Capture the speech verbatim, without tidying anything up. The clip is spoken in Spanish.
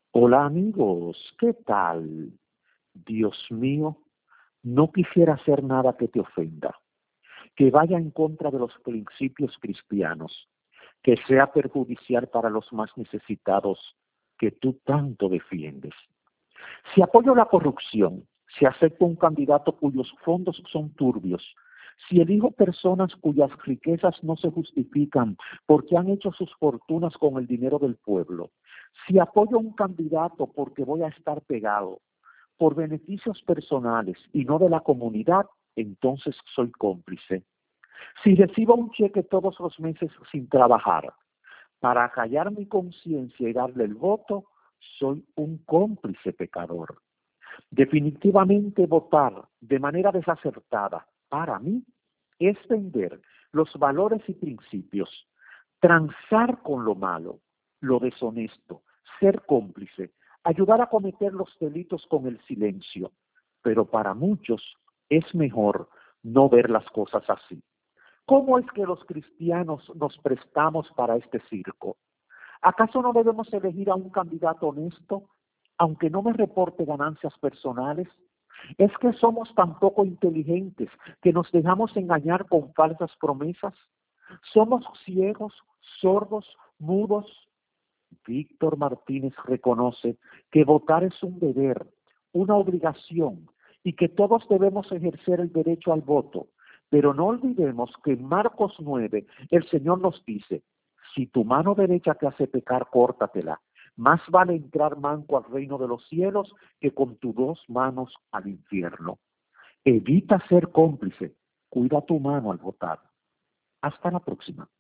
Hola amigos, ¿qué tal? Dios mío, no quisiera hacer nada que te ofenda, que vaya en contra de los principios cristianos, que sea perjudicial para los más necesitados que tú tanto defiendes. Si apoyo la corrupción, si acepto un candidato cuyos fondos son turbios, si elijo personas cuyas riquezas no se justifican porque han hecho sus fortunas con el dinero del pueblo, si apoyo a un candidato porque voy a estar pegado por beneficios personales y no de la comunidad, entonces soy cómplice. Si recibo un cheque todos los meses sin trabajar para callar mi conciencia y darle el voto, soy un cómplice pecador. Definitivamente votar de manera desacertada para mí es vender los valores y principios, transar con lo malo, lo deshonesto, ser cómplice, ayudar a cometer los delitos con el silencio. Pero para muchos es mejor no ver las cosas así. ¿Cómo es que los cristianos nos prestamos para este circo? ¿Acaso no debemos elegir a un candidato honesto, aunque no me reporte ganancias personales? ¿Es que somos tan poco inteligentes que nos dejamos engañar con falsas promesas? ¿Somos ciegos, sordos, mudos? Víctor Martínez reconoce que votar es un deber, una obligación, y que todos debemos ejercer el derecho al voto. Pero no olvidemos que en Marcos nueve el Señor nos dice: si tu mano derecha te hace pecar, córtatela. Más vale entrar manco al reino de los cielos que con tus dos manos al infierno. Evita ser cómplice. Cuida tu mano al votar. Hasta la próxima.